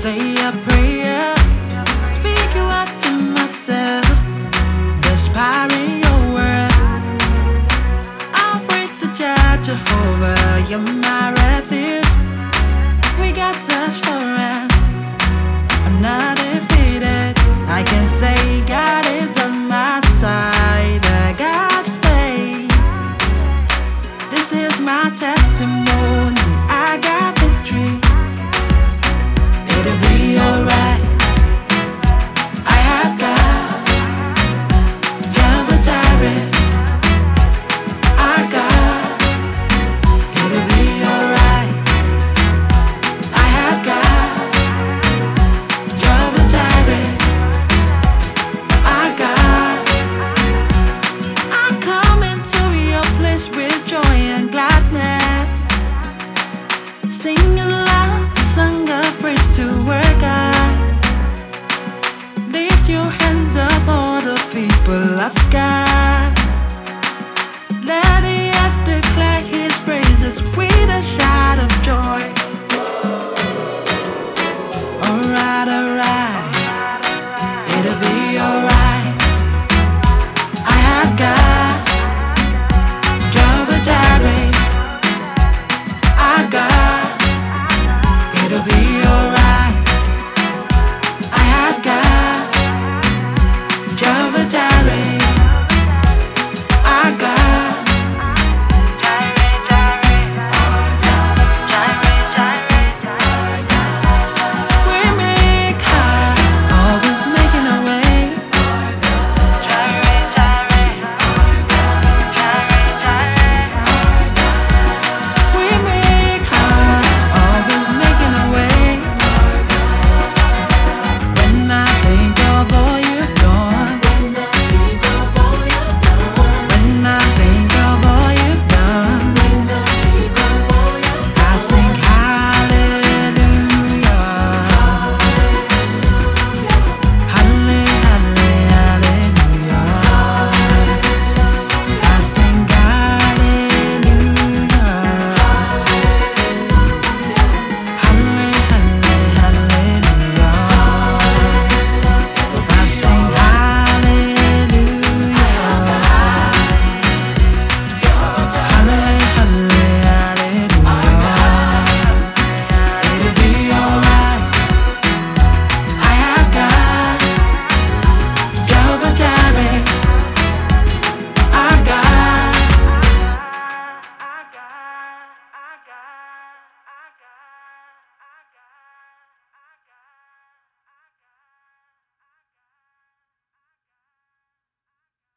say a prayer, speak you out to myself. There's power in your word. I'll praise the Jah Jehovah, you're my refuge. We got such assurance, I'm not defeated. I can say God is on my side. I got faith. This is my testimony. I got victory. It'll be alright. I have God, Jehovah Jireh. I got. It'll be alright. I have God, Jehovah Jireh. I got. I'm coming to your place with joy and gladness, singing loud a song of praise to our God. Lift your hands up, all the people of God. Let the earth declare His praises with a shout of joy. Alright, alright.